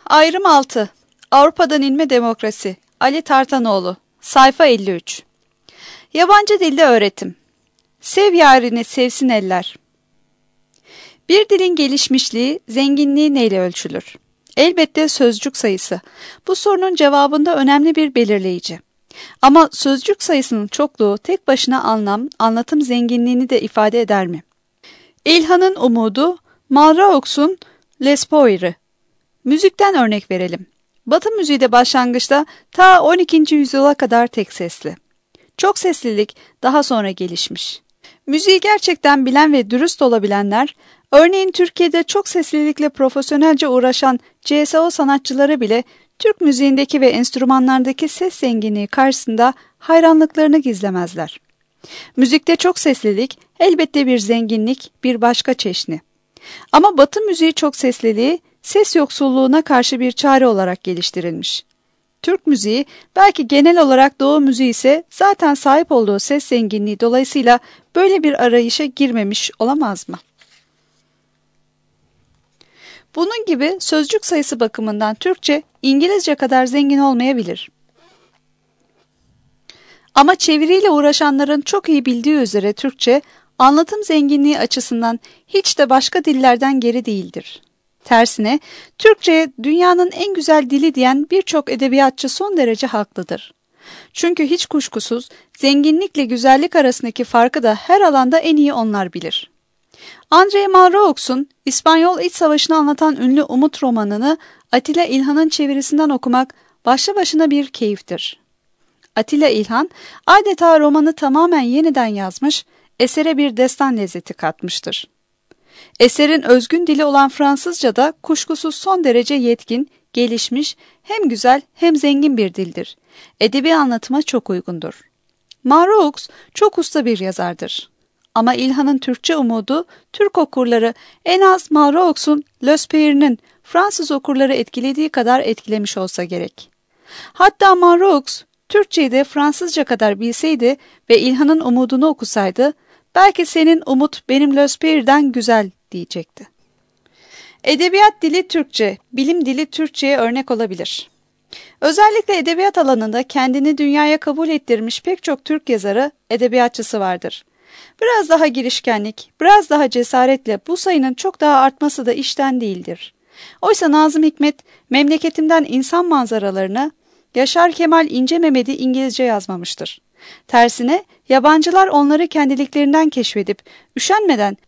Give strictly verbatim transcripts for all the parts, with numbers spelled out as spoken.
Ayrım altı. Avrupa'dan İlme Demokrasi. Ali Tartanoğlu. Sayfa elli üç. Yabancı dilde öğretim. Sev yarini sevsin eller. Bir dilin gelişmişliği, zenginliği neyle ölçülür? Elbette sözcük sayısı. Bu sorunun cevabında önemli bir belirleyici. Ama sözcük sayısının çokluğu tek başına anlam, anlatım zenginliğini de ifade eder mi? İlhan'ın umudu, Malraux'un L'Espoir'ı. Müzikten örnek verelim. Batı müziği de başlangıçta ta on ikinci yüzyıla kadar tek sesli. Çok seslilik daha sonra gelişmiş. Müziği gerçekten bilen ve dürüst olabilenler, örneğin Türkiye'de çok seslilikle profesyonelce uğraşan C S O sanatçıları bile Türk müziğindeki ve enstrümanlardaki ses zenginliği karşısında hayranlıklarını gizlemezler. Müzikte çok seslilik elbette bir zenginlik, bir başka çeşni. Ama Batı müziği çok sesliliği, ses yoksulluğuna karşı bir çare olarak geliştirilmiş. Türk müziği, belki genel olarak Doğu müziği ise zaten sahip olduğu ses zenginliği dolayısıyla böyle bir arayışa girmemiş olamaz mı? Bunun gibi sözcük sayısı bakımından Türkçe, İngilizce kadar zengin olmayabilir. Ama çeviriyle uğraşanların çok iyi bildiği üzere Türkçe, anlatım zenginliği açısından hiç de başka dillerden geri değildir. Tersine, Türkçe'ye dünyanın en güzel dili diyen birçok edebiyatçı son derece haklıdır. Çünkü hiç kuşkusuz zenginlikle güzellik arasındaki farkı da her alanda en iyi onlar bilir. André Malraux'un İspanyol İç Savaşı'nı anlatan ünlü Umut romanını Atilla İlhan'ın çevirisinden okumak başlı başına bir keyiftir. Atilla İlhan adeta romanı tamamen yeniden yazmış, esere bir destan lezzeti katmıştır. Eserin özgün dili olan Fransızca da kuşkusuz son derece yetkin, gelişmiş, hem güzel hem zengin bir dildir. Edebi anlatıma çok uygundur. Malraux çok usta bir yazardır. Ama İlhan'ın Türkçe umudu, Türk okurları en az Malraux'un L'Espoir'nin Fransız okurları etkilediği kadar etkilemiş olsa gerek. Hatta Malraux, Türkçeyi de Fransızca kadar bilseydi ve İlhan'ın umudunu okusaydı, belki senin umut benim L'Espoir'den güzel diyecekti. Edebiyat dili Türkçe, bilim dili Türkçe'ye örnek olabilir. Özellikle edebiyat alanında kendini dünyaya kabul ettirmiş pek çok Türk yazarı, edebiyatçısı vardır. Biraz daha girişkenlik, biraz daha cesaretle bu sayının çok daha artması da işten değildir. Oysa Nazım Hikmet, memleketimden insan manzaralarını, Yaşar Kemal İnce Mehmet'i İngilizce yazmamıştır. Tersine yabancılar onları kendiliklerinden keşfedip, üşenmeden,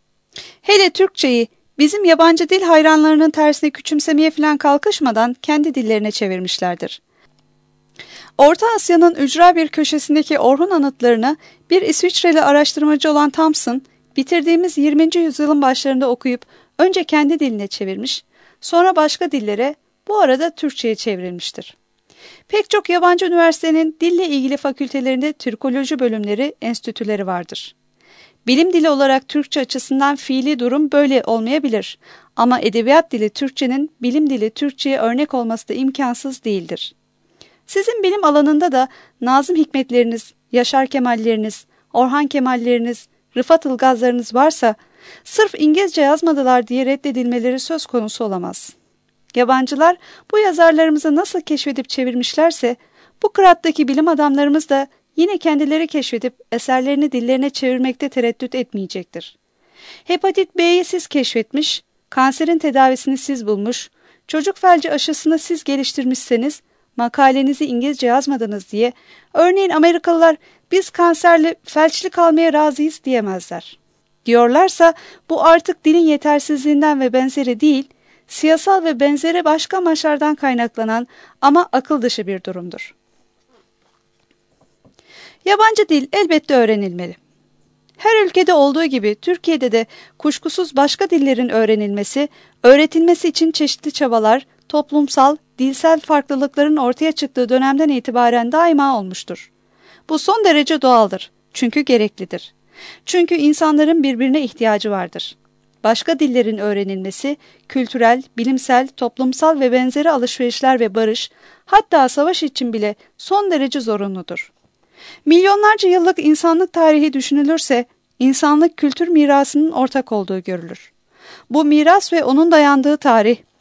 hele Türkçeyi bizim yabancı dil hayranlarının tersine küçümsemeye falan kalkışmadan kendi dillerine çevirmişlerdir. Orta Asya'nın ücra bir köşesindeki Orhun anıtlarını bir İsviçreli araştırmacı olan Thompson, bitirdiğimiz yirminci yüzyılın başlarında okuyup önce kendi diline çevirmiş, sonra başka dillere, bu arada Türkçe'ye çevrilmiştir. Pek çok yabancı üniversitenin dille ilgili fakültelerinde Türkoloji bölümleri, enstitüleri vardır. Bilim dili olarak Türkçe açısından fiili durum böyle olmayabilir. Ama edebiyat dili Türkçenin bilim dili Türkçe'ye örnek olması da imkansız değildir. Sizin bilim alanında da Nazım Hikmetleriniz, Yaşar Kemalleriniz, Orhan Kemalleriniz, Rıfat Ilgazlarınız varsa, sırf İngilizce yazmadılar diye reddedilmeleri söz konusu olamaz. Yabancılar bu yazarlarımızı nasıl keşfedip çevirmişlerse, bu kırattaki bilim adamlarımız da yine kendileri keşfedip eserlerini dillerine çevirmekte tereddüt etmeyecektir. Hepatit B'yi siz keşfetmiş, kanserin tedavisini siz bulmuş, çocuk felci aşısını siz geliştirmişseniz, makalenizi İngilizce yazmadınız diye, örneğin Amerikalılar biz kanserli felçli kalmaya razıyız diyemezler. Diyorlarsa bu artık dilin yetersizliğinden ve benzeri değil, siyasal ve benzeri başka amaçlardan kaynaklanan ama akıl dışı bir durumdur. Yabancı dil elbette öğrenilmeli. Her ülkede olduğu gibi Türkiye'de de kuşkusuz başka dillerin öğrenilmesi, öğretilmesi için çeşitli çabalar, toplumsal, dilsel farklılıkların ortaya çıktığı dönemden itibaren daima olmuştur. Bu son derece doğaldır, çünkü gereklidir. Çünkü insanların birbirine ihtiyacı vardır. Başka dillerin öğrenilmesi, kültürel, bilimsel, toplumsal ve benzeri alışverişler ve barış, hatta savaş için bile son derece zorunludur. Milyonlarca yıllık insanlık tarihi düşünülürse, insanlık kültür mirasının ortak olduğu görülür. Bu miras ve onun dayandığı tarih,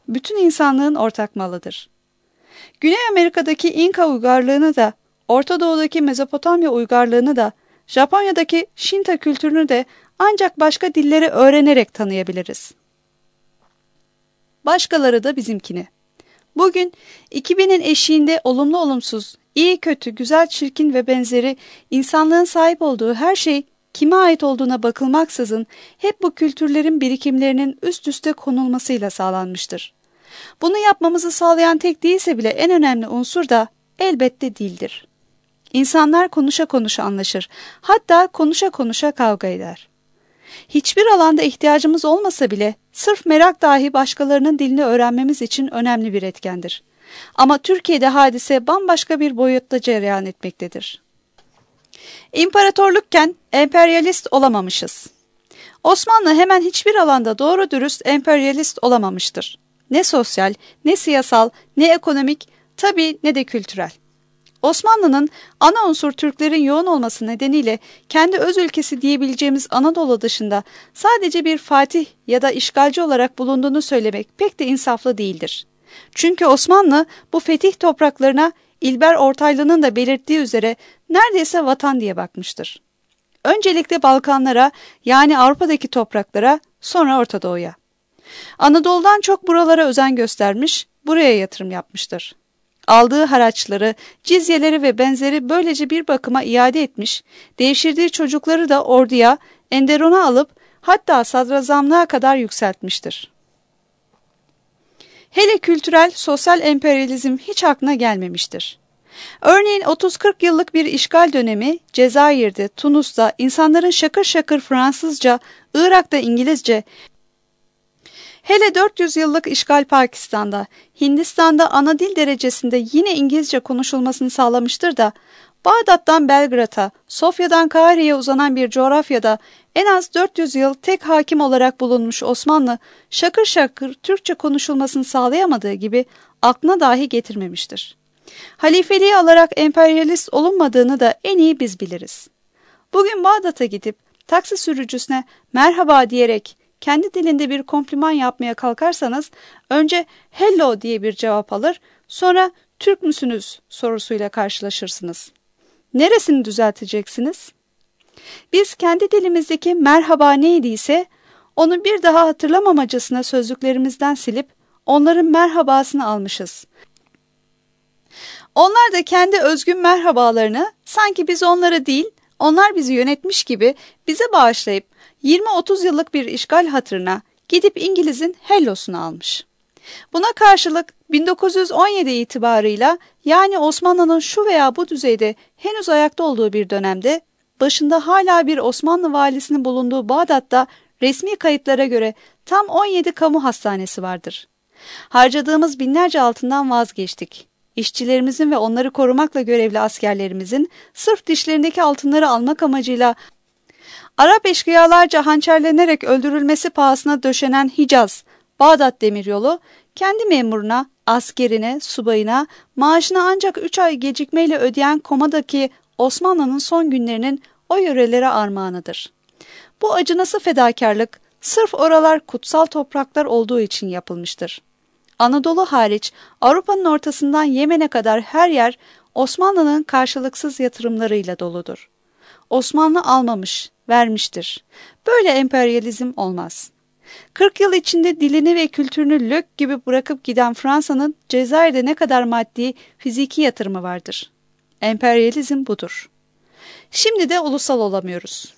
bütün insanlığın ortak malıdır. Güney Amerika'daki İnka uygarlığını da, Orta Doğu'daki Mezopotamya uygarlığını da, Japonya'daki Şinta kültürünü de ancak başka dilleri öğrenerek tanıyabiliriz. Başkaları da bizimkini. Bugün iki binin eşiğinde olumlu olumsuz, iyi kötü, güzel çirkin ve benzeri insanlığın sahip olduğu her şey kime ait olduğuna bakılmaksızın hep bu kültürlerin birikimlerinin üst üste konulmasıyla sağlanmıştır. Bunu yapmamızı sağlayan tek değilse bile en önemli unsur da elbette dildir. İnsanlar konuşa konuşa anlaşır, hatta konuşa konuşa kavga eder. Hiçbir alanda ihtiyacımız olmasa bile sırf merak dahi başkalarının dilini öğrenmemiz için önemli bir etkendir. Ama Türkiye'de hadise bambaşka bir boyutta cereyan etmektedir. İmparatorlukken emperyalist olamamışız. Osmanlı hemen hiçbir alanda doğru dürüst emperyalist olamamıştır. Ne sosyal, ne siyasal, ne ekonomik, tabii ne de kültürel. Osmanlı'nın ana unsur Türklerin yoğun olması nedeniyle kendi öz ülkesi diyebileceğimiz Anadolu dışında sadece bir fatih ya da işgalci olarak bulunduğunu söylemek pek de insaflı değildir. Çünkü Osmanlı bu fetih topraklarına İlber Ortaylı'nın da belirttiği üzere neredeyse vatan diye bakmıştır. Öncelikle Balkanlara, yani Avrupa'daki topraklara, sonra Orta Doğu'ya. Anadolu'dan çok buralara özen göstermiş, buraya yatırım yapmıştır. Aldığı haraçları, cizyeleri ve benzeri böylece bir bakıma iade etmiş, devşirdiği çocukları da orduya, enderuna alıp hatta sadrazamlığa kadar yükseltmiştir. Hele kültürel, sosyal emperyalizm hiç aklına gelmemiştir. Örneğin otuz kırk yıllık bir işgal dönemi Cezayir'de, Tunus'ta insanların şakır şakır Fransızca, Irak'ta İngilizce, hele dört yüz yıllık işgal Pakistan'da, Hindistan'da ana dil derecesinde yine İngilizce konuşulmasını sağlamıştır da, Bağdat'tan Belgrad'a, Sofya'dan Kahire'ye uzanan bir coğrafyada en az dört yüz yıl tek hakim olarak bulunmuş Osmanlı, şakır şakır Türkçe konuşulmasını sağlayamadığı gibi aklına dahi getirmemiştir. Halifeliği alarak emperyalist olunmadığını da en iyi biz biliriz. Bugün Bağdat'a gidip taksi sürücüsüne merhaba diyerek kendi dilinde bir kompliman yapmaya kalkarsanız önce hello diye bir cevap alır, sonra Türk müsünüz sorusuyla karşılaşırsınız. Neresini düzelteceksiniz? Biz kendi dilimizdeki merhaba neydiyse onu bir daha hatırlamamacasına sözlüklerimizden silip onların merhabasını almışız. Onlar da kendi özgün merhabalarını sanki biz onları değil, onlar bizi yönetmiş gibi bize bağışlayıp yirmi otuz yıllık bir işgal hatırına gidip İngiliz'in hellosunu almış. Buna karşılık bin dokuz yüz on yedi itibarıyla, yani Osmanlı'nın şu veya bu düzeyde henüz ayakta olduğu bir dönemde, başında hala bir Osmanlı valisinin bulunduğu Bağdat'ta resmi kayıtlara göre tam on yedi kamu hastanesi vardır. Harcadığımız binlerce altından vazgeçtik. İşçilerimizin ve onları korumakla görevli askerlerimizin sırf dişlerindeki altınları almak amacıyla Arap eşkıyalarca hançerlenerek öldürülmesi pahasına döşenen Hicaz, Bağdat demiryolu, kendi memuruna, askerine, subayına, maaşını ancak üç ay gecikmeyle ödeyen komadaki Osmanlı'nın son günlerinin o yörelere armağanıdır. Bu acınası fedakarlık sırf oralar kutsal topraklar olduğu için yapılmıştır. Anadolu hariç Avrupa'nın ortasından Yemen'e kadar her yer Osmanlı'nın karşılıksız yatırımlarıyla doludur. Osmanlı almamış, vermiştir. Böyle emperyalizm olmaz. kırk yıl içinde dilini ve kültürünü lök gibi bırakıp giden Fransa'nın Cezayir'de ne kadar maddi, fiziki yatırımı vardır. Emperyalizm budur. Şimdi de ulusal olamıyoruz.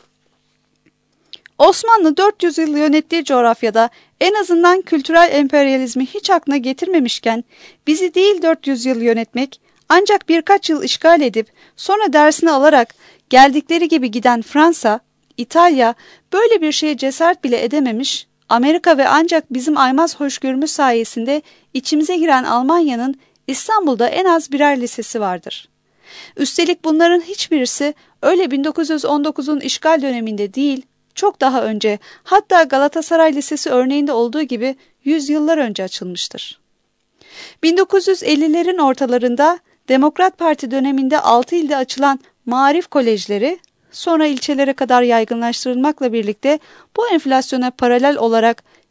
Osmanlı dört yüz yıl yönettiği coğrafyada en azından kültürel emperyalizmi hiç aklına getirmemişken bizi değil dört yüz yıl yönetmek, ancak birkaç yıl işgal edip sonra dersini alarak geldikleri gibi giden Fransa, İtalya böyle bir şeye cesaret bile edememiş, Amerika ve ancak bizim aymaz hoşgörümüz sayesinde içimize giren Almanya'nın İstanbul'da en az birer lisesi vardır. Üstelik bunların hiçbirisi öyle bin dokuz yüz on dokuzun işgal döneminde değil, çok daha önce, hatta Galatasaray Lisesi örneğinde olduğu gibi yüzyıllar önce açılmıştır. bin dokuz yüz ellilerin ortalarında Demokrat Parti döneminde altı ilde açılan Maarif Kolejleri, sonra ilçelere kadar yaygınlaştırılmakla birlikte bu enflasyona paralel olarak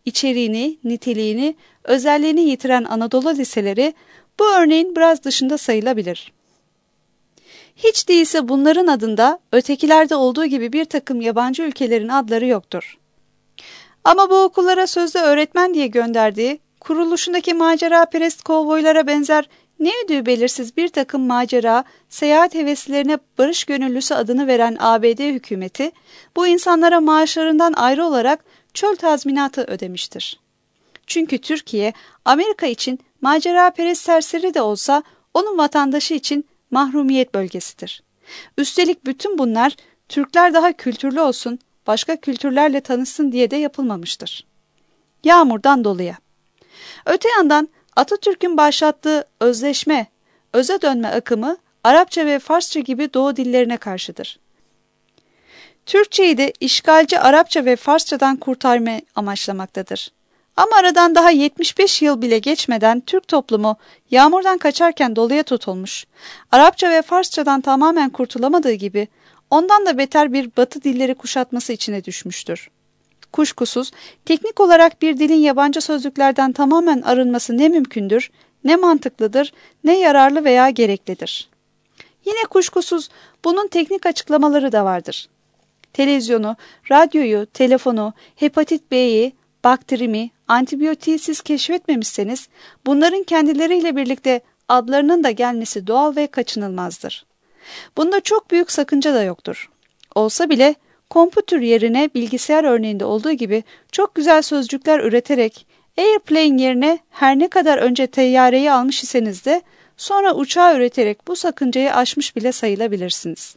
içeriğini, niteliğini, özelliğini yitiren Anadolu liseleri bu örneğin biraz dışında sayılabilir. Hiç değilse bunların adında ötekilerde olduğu gibi bir takım yabancı ülkelerin adları yoktur. Ama bu okullara sözde öğretmen diye gönderdiği, kuruluşundaki maceraperest kovboylara benzer ne ödüğü belirsiz bir takım macera, seyahat heveslilerine barış gönüllüsü adını veren A B D hükümeti, bu insanlara maaşlarından ayrı olarak çöl tazminatı ödemiştir. Çünkü Türkiye, Amerika için maceraperest serseri de olsa onun vatandaşı için mahrumiyet bölgesidir. Üstelik bütün bunlar Türkler daha kültürlü olsun, başka kültürlerle tanışsın diye de yapılmamıştır. Yağmurdan doluya. Öte yandan Atatürk'ün başlattığı özleşme, öze dönme akımı Arapça ve Farsça gibi Doğu dillerine karşıdır. Türkçeyi de işgalci Arapça ve Farsçadan kurtarma amaçlamaktadır. Ama aradan daha yetmiş beş yıl bile geçmeden Türk toplumu yağmurdan kaçarken doluya tutulmuş, Arapça ve Farsçadan tamamen kurtulamadığı gibi ondan da beter bir Batı dilleri kuşatması içine düşmüştür. Kuşkusuz teknik olarak bir dilin yabancı sözcüklerden tamamen arınması ne mümkündür, ne mantıklıdır, ne yararlı veya gereklidir. Yine kuşkusuz bunun teknik açıklamaları da vardır. Televizyonu, radyoyu, telefonu, hepatit B'yi, bakterimi, antibiyotiği siz keşfetmemişseniz bunların kendileriyle birlikte adlarının da gelmesi doğal ve kaçınılmazdır. Bunda çok büyük sakınca da yoktur. Olsa bile kompütür yerine bilgisayar örneğinde olduğu gibi çok güzel sözcükler üreterek airplane yerine her ne kadar önce teyyareyi almış iseniz de sonra uçağı üreterek bu sakıncayı aşmış bile sayılabilirsiniz.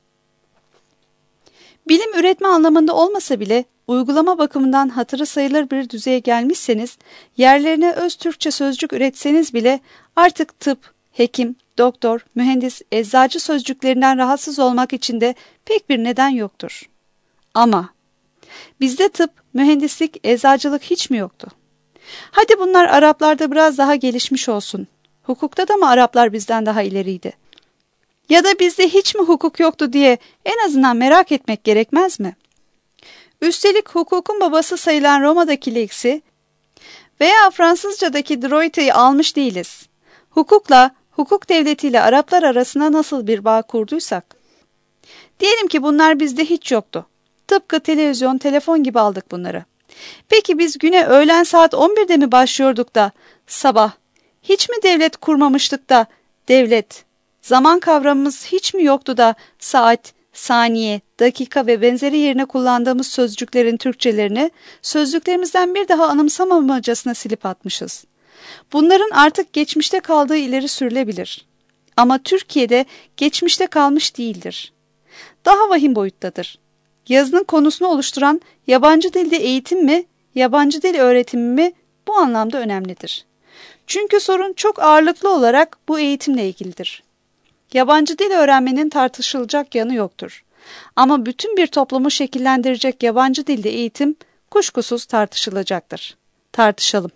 Bilim üretme anlamında olmasa bile uygulama bakımından hatırı sayılır bir düzeye gelmişseniz, yerlerine öz Türkçe sözcük üretseniz bile artık tıp, hekim, doktor, mühendis, eczacı sözcüklerinden rahatsız olmak için de pek bir neden yoktur. Ama bizde tıp, mühendislik, eczacılık hiç mi yoktu? Hadi bunlar Araplarda biraz daha gelişmiş olsun. Hukukta da mı Araplar bizden daha ileriydi? Ya da bizde hiç mi hukuk yoktu diye en azından merak etmek gerekmez mi? Üstelik hukukun babası sayılan Roma'daki Lex'i veya Fransızca'daki Droit'i almış değiliz. Hukukla, hukuk devletiyle Araplar arasında nasıl bir bağ kurduysak. Diyelim ki bunlar bizde hiç yoktu. Tıpkı televizyon, telefon gibi aldık bunları. Peki biz güne öğlen saat on birde mi başlıyorduk da sabah? Hiç mi devlet kurmamıştık da devlet? Zaman kavramımız hiç mi yoktu da saat, saniye, dakika ve benzeri yerine kullandığımız sözcüklerin Türkçelerini sözlüklerimizden bir daha anımsamamacasına silip atmışız. Bunların artık geçmişte kaldığı ileri sürülebilir. Ama Türkiye'de geçmişte kalmış değildir. Daha vahim boyuttadır. Yazının konusunu oluşturan yabancı dilde eğitim mi, yabancı dil öğretimi mi bu anlamda önemlidir. Çünkü sorun çok ağırlıklı olarak bu eğitimle ilgilidir. Yabancı dil öğrenmenin tartışılacak yanı yoktur. Ama bütün bir toplumu şekillendirecek yabancı dilde eğitim kuşkusuz tartışılacaktır. Tartışalım.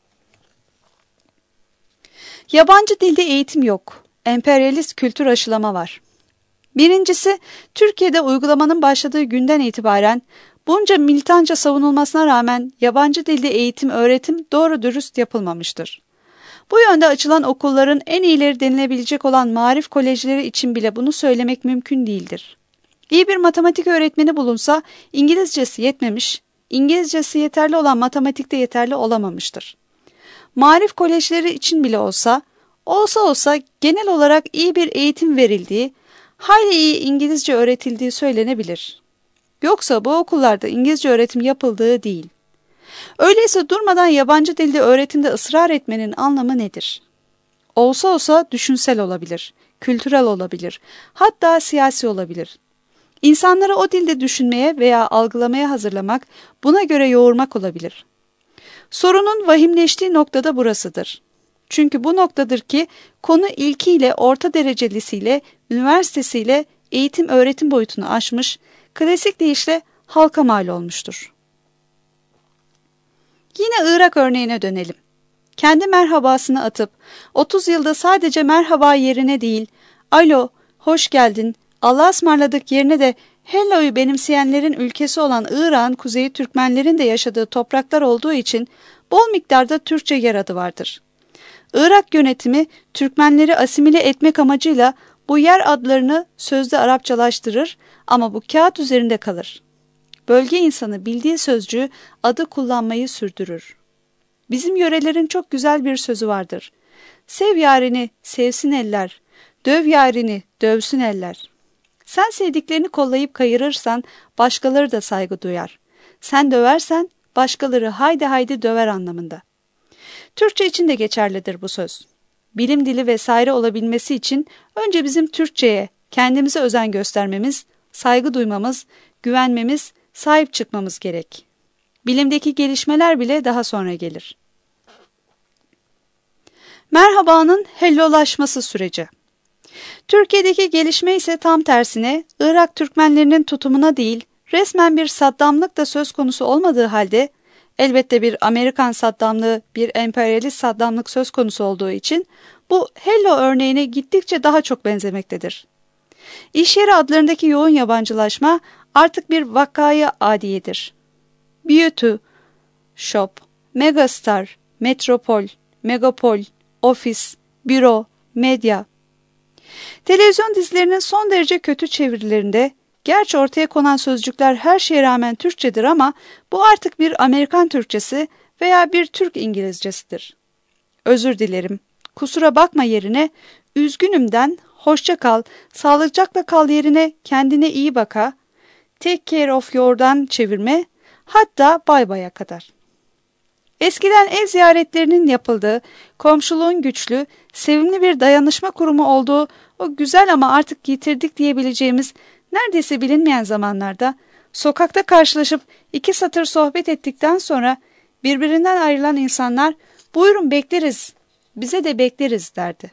Yabancı dilde eğitim yok. Emperyalist kültür aşılama var. Birincisi, Türkiye'de uygulamanın başladığı günden itibaren bunca militanca savunulmasına rağmen yabancı dilde eğitim öğretim doğru dürüst yapılmamıştır. Bu yönde açılan okulların en iyileri denilebilecek olan marif kolejleri için bile bunu söylemek mümkün değildir. İyi bir matematik öğretmeni bulunsa İngilizcesi yetmemiş, İngilizcesi yeterli olan matematikte yeterli olamamıştır. Marif kolejleri için bile olsa, olsa olsa genel olarak iyi bir eğitim verildiği, hayli iyi İngilizce öğretildiği söylenebilir. Yoksa bu okullarda İngilizce öğretim yapıldığı değil. Öyleyse durmadan yabancı dilde öğretimde ısrar etmenin anlamı nedir? Olsa olsa düşünsel olabilir, kültürel olabilir, hatta siyasi olabilir. İnsanları o dilde düşünmeye veya algılamaya hazırlamak, buna göre yoğurmak olabilir. Sorunun vahimleştiği noktada burasıdır. Çünkü bu noktadır ki konu ilkiyle, orta derecelisiyle, üniversitesiyle eğitim öğretim boyutunu aşmış, klasik deyişle halka mal olmuştur. Yine Irak örneğine dönelim. Kendi merhabasını atıp otuz yılda sadece merhaba yerine değil, alo, hoş geldin, Allah'a ısmarladık yerine de Hello'yu benimseyenlerin ülkesi olan Irak'ın kuzeyi Türkmenlerin de yaşadığı topraklar olduğu için bol miktarda Türkçe yer adı vardır. Irak yönetimi Türkmenleri asimile etmek amacıyla bu yer adlarını sözde Arapçalaştırır ama bu kağıt üzerinde kalır. Bölge insanı bildiği sözcüğü adı kullanmayı sürdürür. Bizim yörelerin çok güzel bir sözü vardır. Sev yarini sevsin eller, döv yarini dövsün eller. Sen sevdiklerini kollayıp kayırırsan başkaları da saygı duyar. Sen döversen başkaları haydi haydi döver anlamında. Türkçe için de geçerlidir bu söz. Bilim dili vesaire olabilmesi için önce bizim Türkçe'ye kendimize özen göstermemiz, saygı duymamız, güvenmemiz, sahip çıkmamız gerek. Bilimdeki gelişmeler bile daha sonra gelir. Merhabanın hellolaşması süreci. Türkiye'deki gelişme ise tam tersine Irak Türkmenlerinin tutumuna değil, resmen bir Saddamlık da söz konusu olmadığı halde, elbette bir Amerikan Saddamlığı, bir emperyalist Saddamlık söz konusu olduğu için bu hello örneğine gittikçe daha çok benzemektedir. İş yeri adlarındaki yoğun yabancılaşma artık bir vakayı adiyedir. Beauty, shop, megastar, metropol, megapol, ofis, büro, medya. Televizyon dizilerinin son derece kötü çevirilerinde, gerçi ortaya konan sözcükler her şeye rağmen Türkçedir ama bu artık bir Amerikan Türkçesi veya bir Türk İngilizcesidir. Özür dilerim, kusura bakma yerine üzgünümden hoşça kal, sağlıcakla kal yerine kendine iyi baka, take care of your'dan çevirme, hatta bay bay'a kadar. Eskiden ev ziyaretlerinin yapıldığı, komşuluğun güçlü, sevimli bir dayanışma kurumu olduğu o güzel ama artık yitirdik diyebileceğimiz neredeyse bilinmeyen zamanlarda sokakta karşılaşıp iki satır sohbet ettikten sonra birbirinden ayrılan insanlar buyurun bekleriz, bize de bekleriz derdi.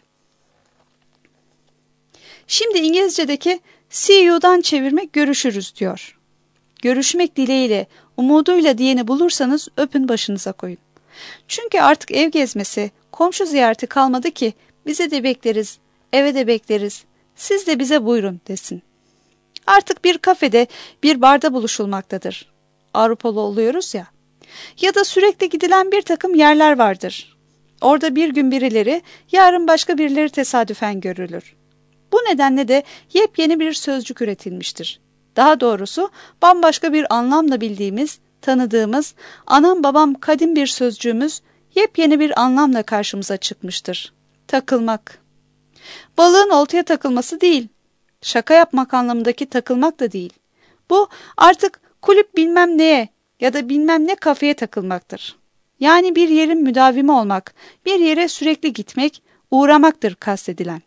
Şimdi İngilizce'deki see you'dan çevirmek görüşürüz diyor. Görüşmek dileğiyle, umuduyla diyeni bulursanız öpün başınıza koyun. Çünkü artık ev gezmesi, komşu ziyareti kalmadı ki bize de bekleriz, eve de bekleriz, siz de bize buyurun desin. Artık bir kafede, bir barda buluşulmaktadır. Avrupalı oluyoruz ya. Ya da sürekli gidilen bir takım yerler vardır. Orada bir gün birileri, yarın başka birileri tesadüfen görülür. Bu nedenle de yepyeni bir sözcük üretilmiştir. Daha doğrusu bambaşka bir anlamla bildiğimiz, tanıdığımız, anam babam kadim bir sözcüğümüz yepyeni bir anlamla karşımıza çıkmıştır. Takılmak. Balığın oltaya takılması değil, şaka yapmak anlamındaki takılmak da değil. Bu artık kulüp bilmem neye ya da bilmem ne kafeye takılmaktır. Yani bir yerin müdavimi olmak, bir yere sürekli gitmek, uğramaktır kastedilen.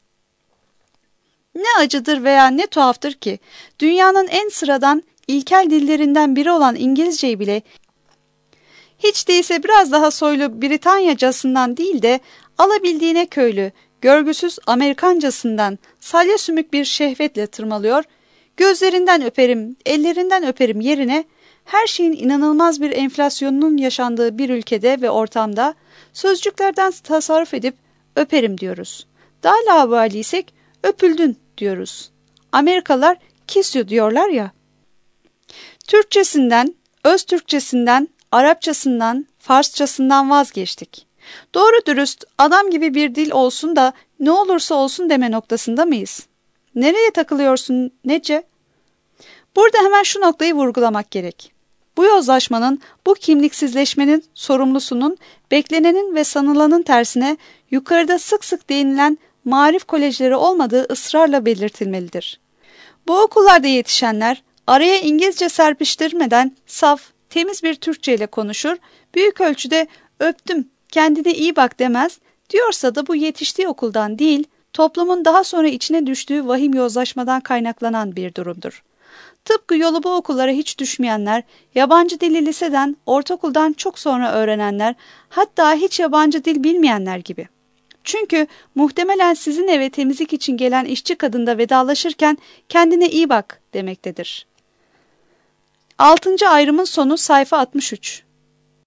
Ne acıdır veya ne tuhaftır ki dünyanın en sıradan ilkel dillerinden biri olan İngilizceyi bile hiç değilse biraz daha soylu Britanyacasından değil de alabildiğine köylü, görgüsüz Amerikancasından salya sümük bir şehvetle tırmalıyor, gözlerinden öperim, ellerinden öperim yerine her şeyin inanılmaz bir enflasyonunun yaşandığı bir ülkede ve ortamda sözcüklerden tasarruf edip öperim diyoruz. Daha laubaliysek öpüldün diyoruz. Amerikalılar kiss you diyorlar ya. Türkçesinden, öz Türkçesinden, Arapçasından, Farsçasından vazgeçtik. Doğru dürüst adam gibi bir dil olsun da ne olursa olsun deme noktasında mıyız? Nereye takılıyorsun Nece? Burada hemen şu noktayı vurgulamak gerek. Bu yozlaşmanın, bu kimliksizleşmenin sorumlusunun, beklenenin ve sanılanın tersine yukarıda sık sık değinilen marif kolejleri olmadığı ısrarla belirtilmelidir. Bu okullarda yetişenler araya İngilizce serpiştirmeden saf, temiz bir Türkçe ile konuşur, büyük ölçüde öptüm, kendine iyi bak demez, diyorsa da bu yetiştiği okuldan değil, toplumun daha sonra içine düştüğü vahim yozlaşmadan kaynaklanan bir durumdur. Tıpkı yolu bu okullara hiç düşmeyenler, yabancı dili liseden, ortaokuldan çok sonra öğrenenler, hatta hiç yabancı dil bilmeyenler gibi. Çünkü muhtemelen sizin eve temizlik için gelen işçi kadında vedalaşırken kendine iyi bak demektedir. Altıncı ayrımın sonu sayfa altmış üç.